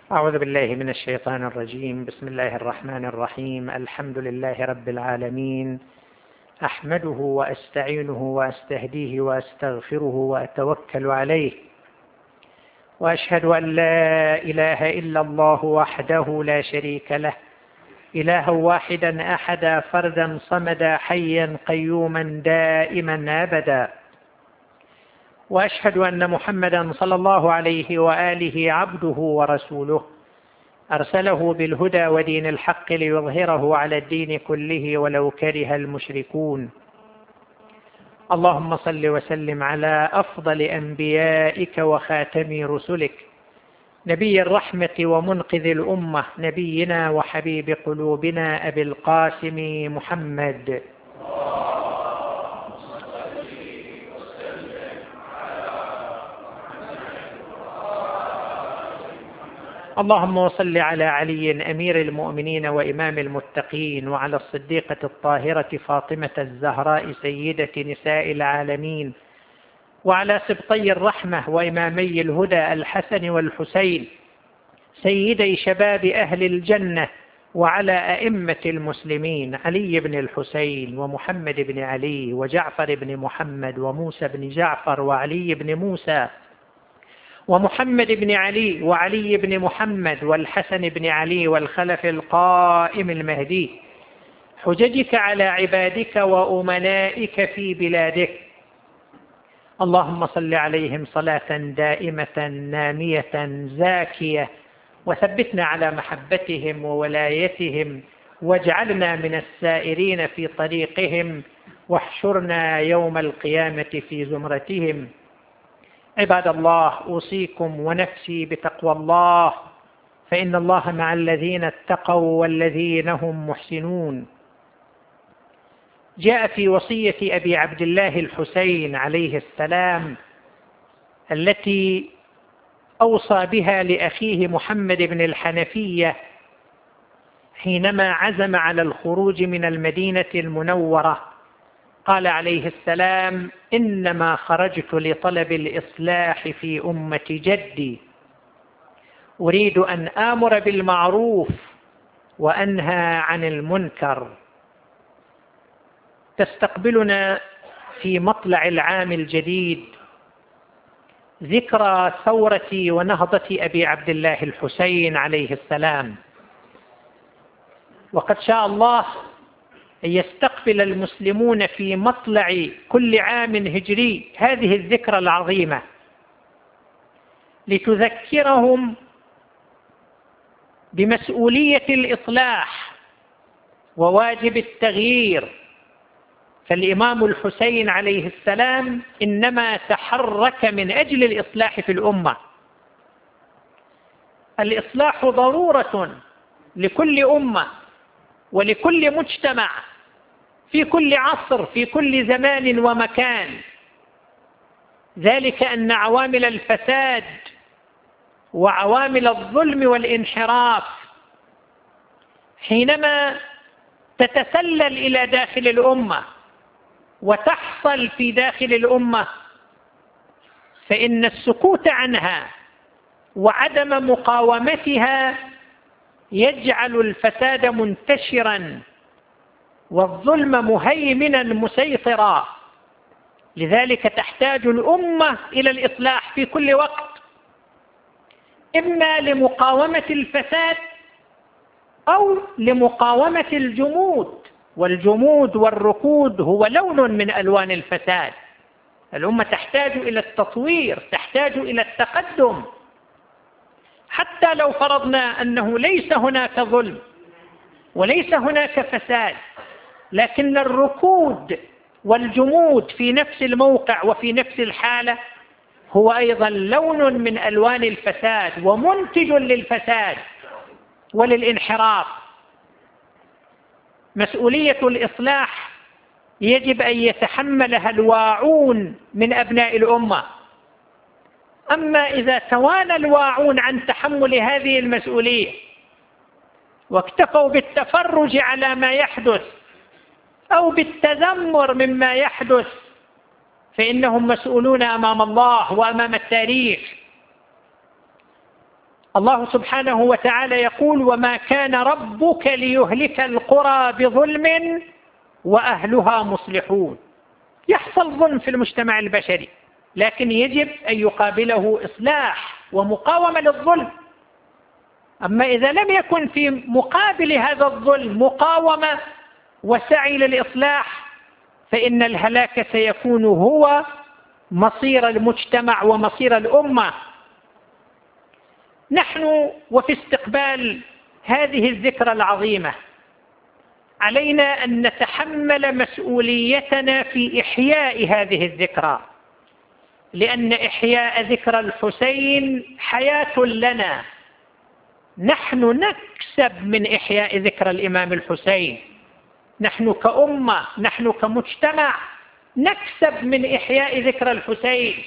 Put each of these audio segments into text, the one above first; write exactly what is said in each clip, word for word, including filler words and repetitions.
أعوذ بالله من الشيطان الرجيم. بسم الله الرحمن الرحيم. الحمد لله رب العالمين، أحمده وأستعينه وأستهديه وأستغفره وأتوكل عليه، وأشهد أن لا إله إلا الله وحده لا شريك له، إلها واحدا أحدا فردا صمدا حيا قيوما دائما أبدا، وأشهد أن محمدا صلى الله عليه وآله عبده ورسوله، أرسله بالهدى ودين الحق ليظهره على الدين كله ولو كره المشركون. اللهم صل وسلم على أفضل أنبيائك وخاتم رسلك، نبي الرحمة ومنقذ الأمة، نبينا وحبيب قلوبنا أبي القاسم محمد. اللهم صل على علي أمير المؤمنين وإمام المتقين، وعلى الصديقة الطاهرة فاطمة الزهراء سيدة نساء العالمين، وعلى سبطي الرحمة وإمامي الهدى الحسن والحسين سيدي شباب أهل الجنة، وعلى أئمة المسلمين علي بن الحسين ومحمد بن علي وجعفر بن محمد وموسى بن جعفر وعلي بن موسى ومحمد بن علي وعلي بن محمد والحسن بن علي والخلف القائم المهدي، حججك على عبادك وأمنائك في بلادك. اللهم صل عليهم صلاة دائمة نامية زاكية، وثبتنا على محبتهم وولايتهم، واجعلنا من السائرين في طريقهم، واحشرنا يوم القيامة في زمرتهم. عباد الله، أوصيكم ونفسي بتقوى الله، فإن الله مع الذين اتقوا والذين هم محسنون. جاء في وصية أبي عبد الله الحسين عليه السلام التي أوصى بها لأخيه محمد بن الحنفية حينما عزم على الخروج من المدينة المنورة، قال عليه السلام: إنما خرجت لطلب الإصلاح في أمة جدي، أريد أن آمر بالمعروف وأنهى عن المنكر. تستقبلنا في مطلع العام الجديد ذكرى ثورة ونهضة أبي عبد الله الحسين عليه السلام، وقد شاء الله أن يستقبل المسلمون في مطلع كل عام هجري هذه الذكرى العظيمة لتذكرهم بمسؤولية الإصلاح وواجب التغيير. فالإمام الحسين عليه السلام إنما تحرك من أجل الإصلاح في الأمة. الإصلاح ضرورة لكل أمة ولكل مجتمع في كل عصر في كل زمان ومكان، ذلك أن عوامل الفساد وعوامل الظلم والانحراف حينما تتسلل إلى داخل الأمة وتحصل في داخل الأمة، فإن السكوت عنها وعدم مقاومتها يجعل الفساد منتشرا والظلم مهيمنا مسيطرا. لذلك تحتاج الأمة إلى الإصلاح في كل وقت، إما لمقاومة الفساد أو لمقاومة الجمود، والجمود والركود هو لون من ألوان الفساد. الأمة تحتاج إلى التطوير، تحتاج إلى التقدم. حتى لو فرضنا أنه ليس هناك ظلم وليس هناك فساد، لكن الركود والجمود في نفس الموقع وفي نفس الحالة هو أيضا لون من ألوان الفساد ومنتج للفساد وللانحراف. مسؤولية الإصلاح يجب أن يتحملها الواعون من أبناء الأمة. أما إذا توانى الواعون عن تحمل هذه المسؤولية واكتفوا بالتفرج على ما يحدث أو بالتذمر مما يحدث، فإنهم مسؤولون أمام الله وأمام التاريخ. الله سبحانه وتعالى يقول: وما كان ربك ليهلك القرى بظلم وأهلها مصلحون. يحصل ظلم في المجتمع البشري، لكن يجب أن يقابله إصلاح ومقاومة للظلم. أما إذا لم يكن في مقابل هذا الظلم مقاومة وسعي للإصلاح، فإن الهلاك سيكون هو مصير المجتمع ومصير الأمة. نحن وفي استقبال هذه الذكرى العظيمة علينا أن نتحمل مسؤوليتنا في إحياء هذه الذكرى، لأن إحياء ذكرى الحسين حياة لنا. نحن نكسب من إحياء ذكرى الإمام الحسين، نحن كأمة، نحن كمجتمع نكسب من إحياء ذكرى الحسين.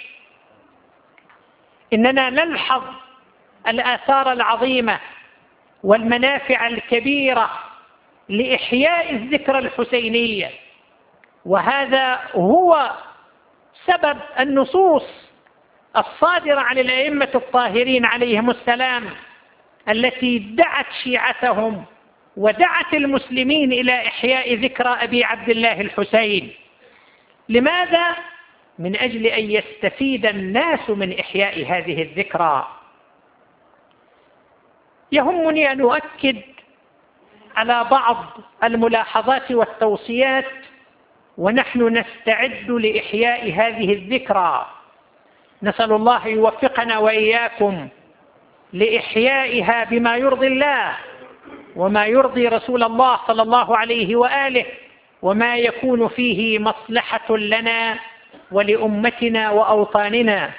إننا نلحظ الآثار العظيمة والمنافع الكبيرة لإحياء الذكرى الحسينية، وهذا هو سبب النصوص الصادرة عن الأئمة الطاهرين عليهم السلام التي دعت شيعتهم ودعت المسلمين إلى إحياء ذكرى أبي عبد الله الحسين. لماذا؟ من أجل أن يستفيد الناس من إحياء هذه الذكرى. يهمني أن أؤكد على بعض الملاحظات والتوصيات ونحن نستعد لإحياء هذه الذكرى. نسأل الله يوفقنا وإياكم لإحيائها بما يرضي الله وما يرضي رسول الله صلى الله عليه وآله، وما يكون فيه مصلحة لنا ولأمتنا وأوطاننا.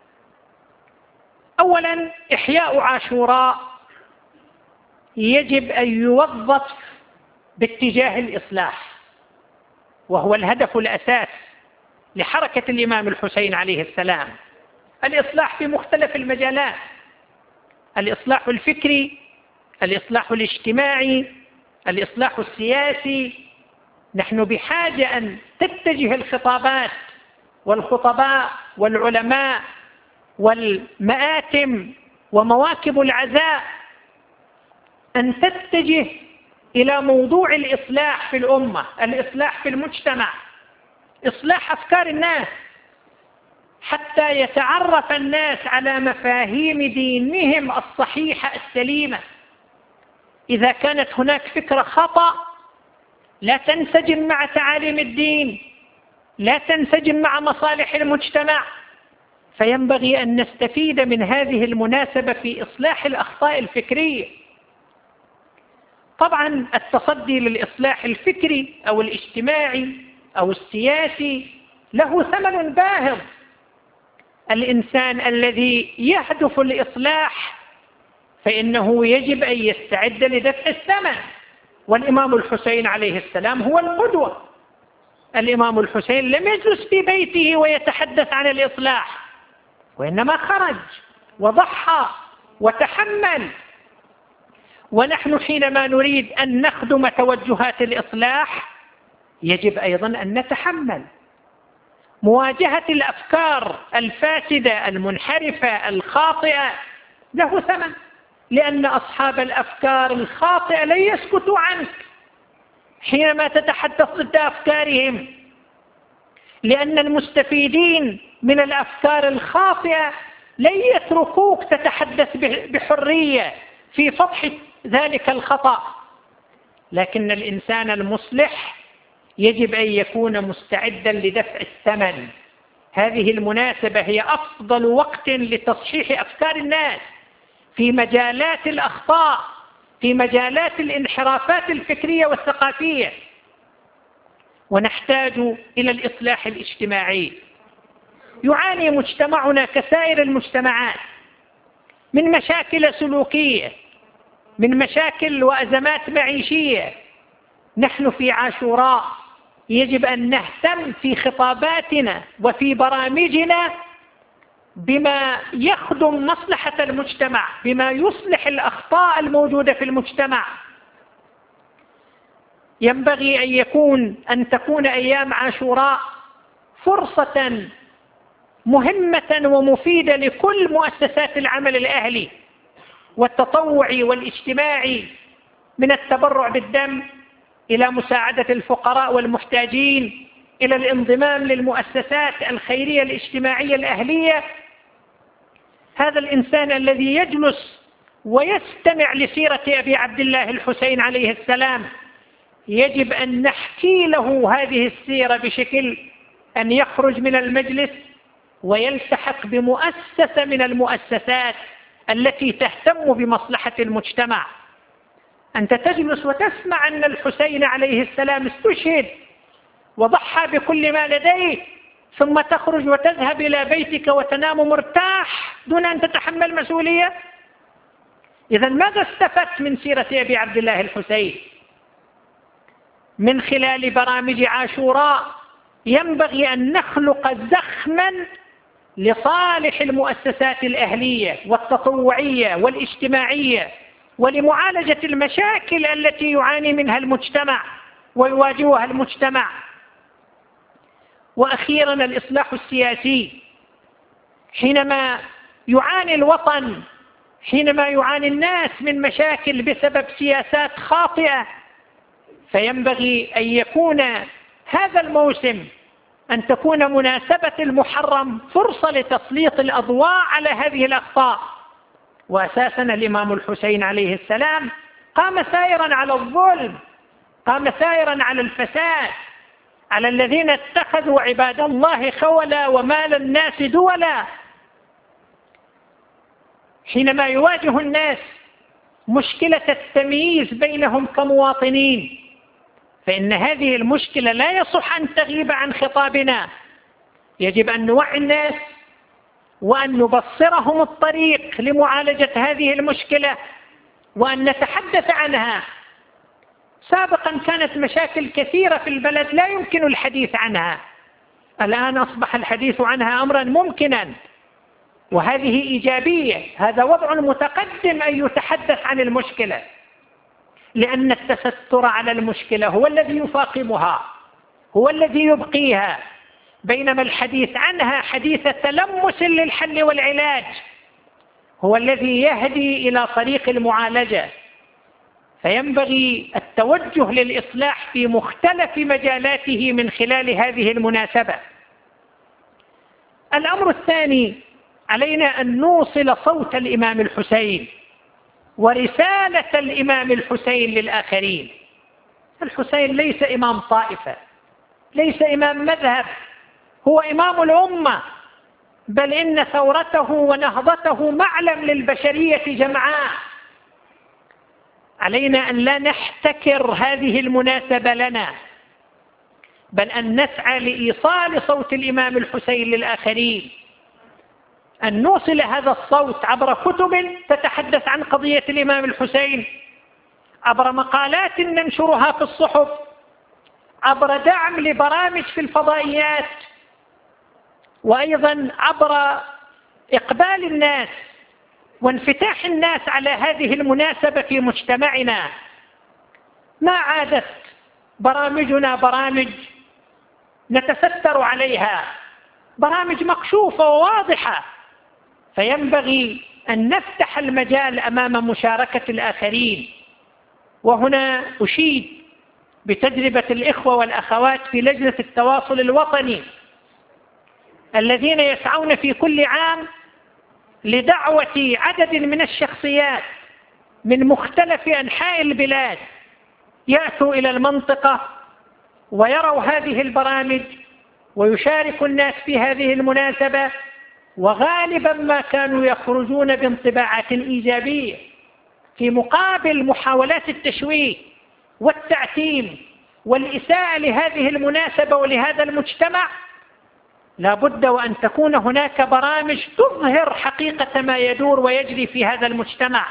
أولا، إحياء عاشوراء يجب أن يوظف باتجاه الإصلاح، وهو الهدف الأساس لحركة الإمام الحسين عليه السلام. الإصلاح في مختلف المجالات: الإصلاح الفكري، الإصلاح الاجتماعي، الإصلاح السياسي. نحن بحاجة أن تتجه الخطابات والخطباء والعلماء والمآتم ومواكب العزاء أن تتجه إلى موضوع الإصلاح في الأمة، الإصلاح في المجتمع، إصلاح أفكار الناس حتى يتعرف الناس على مفاهيم دينهم الصحيحة السليمة. إذا كانت هناك فكرة خطأ لا تنسجم مع تعاليم الدين، لا تنسجم مع مصالح المجتمع، فينبغي أن نستفيد من هذه المناسبة في إصلاح الأخطاء الفكرية. طبعا التصدي للإصلاح الفكري أو الاجتماعي أو السياسي له ثمن باهظ. الإنسان الذي يهدف الإصلاح فإنه يجب أن يستعد لدفع الثمن، والإمام الحسين عليه السلام هو القدوة. الإمام الحسين لم يجلس في بيته ويتحدث عن الإصلاح، وإنما خرج وضحى وتحمل. ونحن حينما نريد أن نخدم توجهات الإصلاح يجب أيضا أن نتحمل مواجهة الأفكار الفاسدة المنحرفة الخاطئة. له ثمن، لأن أصحاب الأفكار الخاطئة لن يسكتوا عنك حينما تتحدث ضد أفكارهم، لأن المستفيدين من الأفكار الخاطئة لن يتركوك تتحدث بحرية في فضح ذلك الخطأ. لكن الإنسان المصلح يجب أن يكون مستعدا لدفع الثمن. هذه المناسبة هي أفضل وقت لتصحيح أفكار الناس في مجالات الأخطاء، في مجالات الانحرافات الفكرية والثقافية. ونحتاج إلى الإصلاح الاجتماعي. يعاني مجتمعنا كسائر المجتمعات من مشاكل سلوكية، من مشاكل وأزمات معيشية. نحن في عاشوراء يجب أن نهتم في خطاباتنا وفي برامجنا بما يخدم مصلحة المجتمع، بما يصلح الأخطاء الموجودة في المجتمع. ينبغي أن يكون أن تكون أيام عاشوراء فرصة مهمة ومفيدة لكل مؤسسات العمل الأهلي والتطوعي والاجتماعي، من التبرع بالدم إلى مساعدة الفقراء والمحتاجين، إلى الانضمام للمؤسسات الخيرية الاجتماعية الأهلية. هذا الإنسان الذي يجلس ويستمع لسيرة أبي عبد الله الحسين عليه السلام يجب أن نحكي له هذه السيرة بشكل أن يخرج من المجلس ويلتحق بمؤسسة من المؤسسات التي تهتم بمصلحة المجتمع. أنت تجلس وتسمع أن الحسين عليه السلام استشهد وضحى بكل ما لديه، ثم تخرج وتذهب إلى بيتك وتنام مرتاح دون أن تتحمل مسؤولية. إذن ماذا استفدت من سيرة أبي عبد الله الحسين؟ من خلال برامج عاشوراء ينبغي أن نخلق زخما لصالح المؤسسات الأهلية والتطوعية والاجتماعية ولمعالجة المشاكل التي يعاني منها المجتمع ويواجهها المجتمع. وأخيرا الإصلاح السياسي. حينما يعاني الوطن، حينما يعاني الناس من مشاكل بسبب سياسات خاطئة، فينبغي أن يكون هذا الموسم، أن تكون مناسبة المحرم فرصة لتسليط الأضواء على هذه الأخطاء. وأساسا الإمام الحسين عليه السلام قام سائرا على الظلم، قام سائرا على الفساد، على الذين اتخذوا عباد الله خولا ومال الناس دولا. حينما يواجه الناس مشكلة التمييز بينهم كمواطنين، فإن هذه المشكلة لا يصح أن تغيب عن خطابنا. يجب أن نوعي الناس وأن نبصرهم الطريق لمعالجة هذه المشكلة وأن نتحدث عنها. سابقا كانت مشاكل كثيرة في البلد لا يمكن الحديث عنها، الآن أصبح الحديث عنها أمرا ممكنا، وهذه إيجابية. هذا وضع متقدم أن يتحدث عن المشكلة، لأن التستر على المشكلة هو الذي يفاقمها، هو الذي يبقيها، بينما الحديث عنها حديث تلمس للحل والعلاج هو الذي يهدي إلى طريق المعالجة. فينبغي التوجه للإصلاح في مختلف مجالاته من خلال هذه المناسبة. الأمر الثاني، علينا أن نوصل صوت الإمام الحسين ورسالة الإمام الحسين للآخرين. الحسين ليس إمام طائفة، ليس إمام مذهب، هو إمام الأمة، بل إن ثورته ونهضته معلم للبشرية جمعاء. علينا أن لا نحتكر هذه المناسبة لنا، بل أن نسعى لإيصال صوت الإمام الحسين للآخرين، أن نوصل هذا الصوت عبر كتب تتحدث عن قضية الإمام الحسين، عبر مقالات ننشرها في الصحف، عبر دعم لبرامج في الفضائيات، وأيضا عبر إقبال الناس وانفتاح الناس على هذه المناسبة في مجتمعنا. ما عادت برامجنا برامج نتستر عليها، برامج مكشوفة وواضحة، فينبغي أن نفتح المجال أمام مشاركة الآخرين. وهنا أشيد بتجربة الإخوة والأخوات في لجنة التواصل الوطني الذين يسعون في كل عام لدعوة عدد من الشخصيات من مختلف أنحاء البلاد يأتوا إلى المنطقة ويروا هذه البرامج ويشارك الناس في هذه المناسبة، وغالبا ما كانوا يخرجون بانطباعات إيجابية في مقابل محاولات التشويه والتعتيم والإساءة لهذه المناسبة ولهذا المجتمع. لا بد وأن تكون هناك برامج تظهر حقيقة ما يدور ويجري في هذا المجتمع.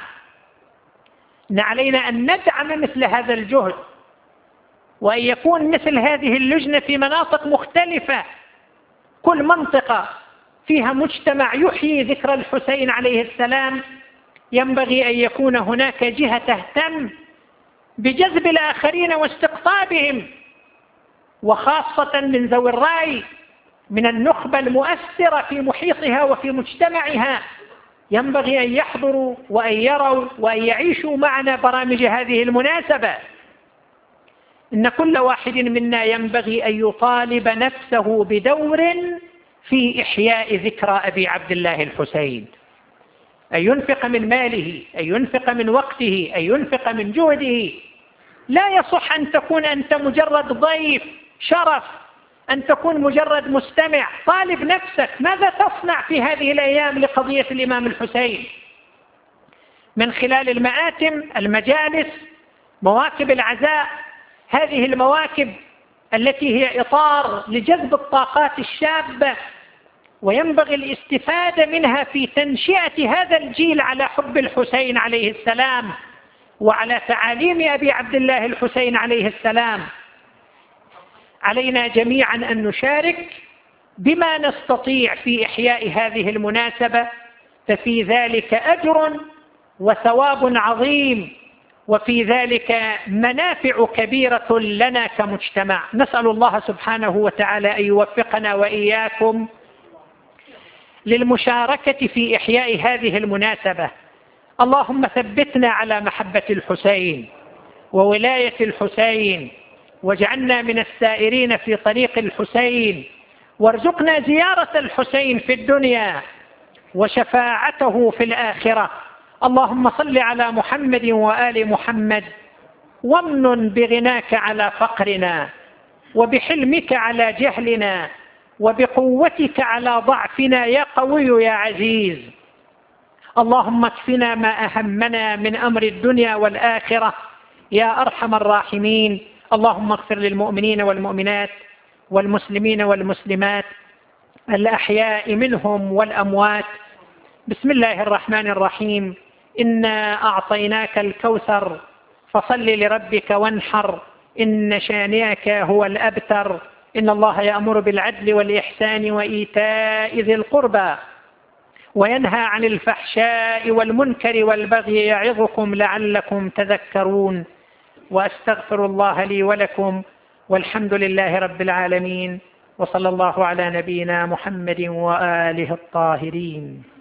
علينا أن ندعم مثل هذا الجهد، وأن يكون مثل هذه اللجنة في مناطق مختلفة، كل منطقة فيها مجتمع يحيي ذكر الحسين عليه السلام ينبغي أن يكون هناك جهة تهتم بجذب الآخرين واستقطابهم، وخاصة من ذوي الرأي، من النخبة المؤثرة في محيطها وفي مجتمعها، ينبغي أن يحضروا وأن يروا وأن يعيشوا معنا برامج هذه المناسبة. إن كل واحد منا ينبغي أن يطالب نفسه بدور في إحياء ذكرى أبي عبد الله الحسين، أن ينفق من ماله، أن ينفق من وقته، أن ينفق من جهده. لا يصح أن تكون أنت مجرد ضيف شرف، أن تكون مجرد مستمع. طالب نفسك ماذا تصنع في هذه الأيام لقضية الإمام الحسين من خلال المآتم، المجالس، مواكب العزاء، هذه المواكب التي هي إطار لجذب الطاقات الشابة، وينبغي الاستفادة منها في تنشئة هذا الجيل على حب الحسين عليه السلام وعلى تعاليم أبي عبد الله الحسين عليه السلام. علينا جميعا أن نشارك بما نستطيع في إحياء هذه المناسبة، ففي ذلك أجر وثواب عظيم، وفي ذلك منافع كبيرة لنا كمجتمع. نسأل الله سبحانه وتعالى أن يوفقنا وإياكم للمشاركة في إحياء هذه المناسبة. اللهم ثبتنا على محبة الحسين وولاية الحسين، واجعلنا من السائرين في طريق الحسين، وارزقنا زيارة الحسين في الدنيا وشفاعته في الآخرة. اللهم صل على محمد وآل محمد، وامنن بغناك على فقرنا، وبحلمك على جهلنا، وبقوتك على ضعفنا يا قوي يا عزيز. اللهم اكفنا ما أهمنا من أمر الدنيا والآخرة يا أرحم الراحمين. اللهم اغفر للمؤمنين والمؤمنات والمسلمين والمسلمات الأحياء منهم والأموات. بسم الله الرحمن الرحيم. إنا أعطيناك الكوثر فصل لربك وانحر، إن شانئك هو الأبتر. إن الله يأمر بالعدل والإحسان وإيتاء ذي القربى وينهى عن الفحشاء والمنكر والبغي يعظكم لعلكم تذكرون. وأستغفر الله لي ولكم، والحمد لله رب العالمين، وصلى الله على نبينا محمد وآله الطاهرين.